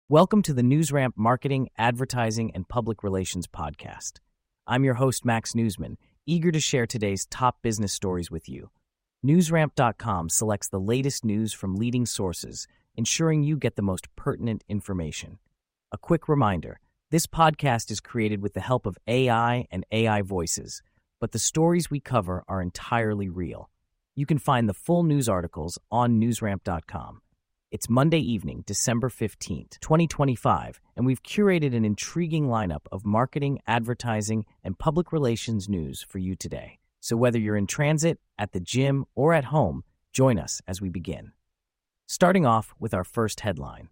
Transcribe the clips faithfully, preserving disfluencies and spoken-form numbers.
Welcome to the NewsRamp Marketing, Advertising, and Public Relations podcast. I'm your host, Max Newsman, eager to share today's top business stories with you. NewsRamp dot com selects the latest news from leading sources, ensuring you get the most pertinent information. A quick reminder, this podcast is created with the help of A I and A I voices, but the stories we cover are entirely real. You can find the full news articles on NewsRamp dot com. It's Monday evening, December fifteenth, twenty twenty-five, and we've curated an intriguing lineup of marketing, advertising, and public relations news for you today. So whether you're in transit, at the gym, or at home, join us as we begin. Starting off with our first headline.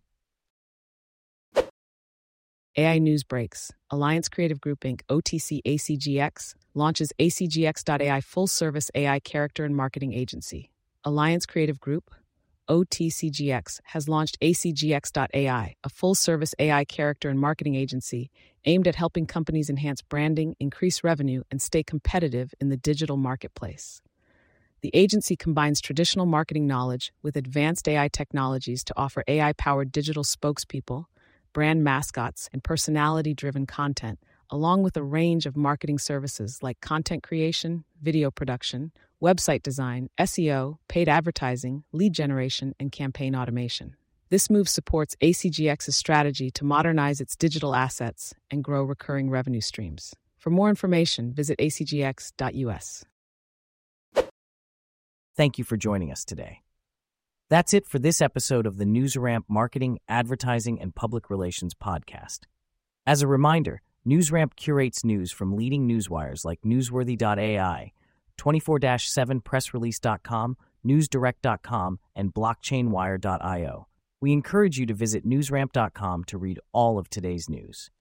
A I News Breaks. Alliance Creative Group Incorporated, O T C A C G X, launches A C G X dot A I full-service A I character and marketing agency. Alliance Creative Group, O T C G X, has launched A C G X dot A I, a full-service A I character and marketing agency aimed at helping companies enhance branding, increase revenue, and stay competitive in the digital marketplace. The agency combines traditional marketing knowledge with advanced A I technologies to offer A I-powered digital spokespeople, brand mascots, and personality-driven content, along with a range of marketing services like content creation, video production, website design, S E O, paid advertising, lead generation, and campaign automation. This move supports A C G X's strategy to modernize its digital assets and grow recurring revenue streams. For more information, visit A C G X dot U S. Thank you for joining us today. That's it for this episode of the NewsRamp Marketing, Advertising, and Public Relations podcast. As a reminder, NewsRamp curates news from leading newswires like Newsworthy dot A I, twenty-four seven press release dot com, newsdirect dot com, and blockchain wire dot io. We encourage you to visit NewsRamp dot com to read all of today's news.